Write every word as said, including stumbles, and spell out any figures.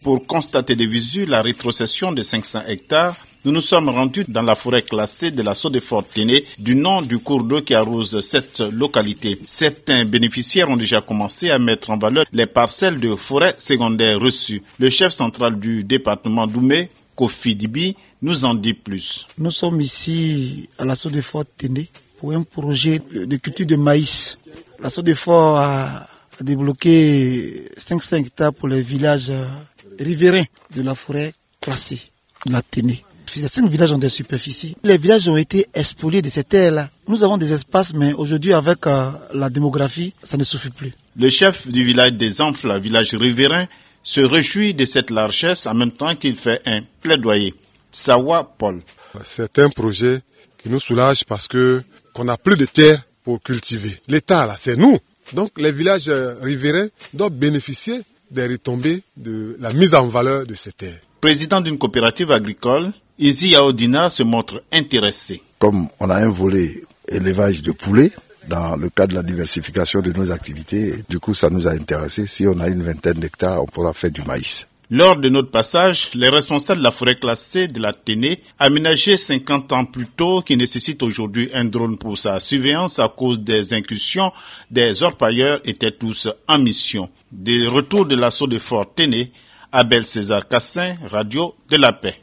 Pour constater de visu la rétrocession de cinq cents hectares, nous nous sommes rendus dans la forêt classée de la Sodefort-Téné du nom du cours d'eau qui arrose cette localité. Certains bénéficiaires ont déjà commencé à mettre en valeur les parcelles de forêt secondaire reçues. Le chef central du département d'Oumé, Kofi Dibi, nous en dit plus. Nous sommes ici à la Sodefort-Téné pour un projet de culture de maïs. La Sodefort a débloqué cinq cents hectares pour les villages riverains de la forêt classée de la Téné. Les cinq villages ont des superficies. Les villages ont été spoliés de ces terres-là. Nous avons des espaces, mais aujourd'hui, avec euh, la démographie, ça ne suffit plus. Le chef du village des Amphles, village riverain, se réjouit de cette largesse en même temps qu'il fait un plaidoyer. Sawa Paul. C'est un projet qui nous soulage parce que qu'on n'a plus de terre pour cultiver. L'État, là, c'est nous. Donc, les villages riverains doivent bénéficier des retombées de la mise en valeur de ces terres. Président d'une coopérative agricole, Izi Yaodina se montre intéressé. Comme on a un volet élevage de poulets, dans le cadre de la diversification de nos activités, du coup ça nous a intéressés. Si on a une vingtaine d'hectares, on pourra faire du maïs. Lors de notre passage, les responsables de la forêt classée de la Téné, aménagée cinquante ans plus tôt, qui nécessite aujourd'hui un drone pour sa surveillance à cause des incursions des orpailleurs, étaient tous en mission. Des retours de l'assaut de Fort Téné, Abel César Cassin, Radio de la Paix.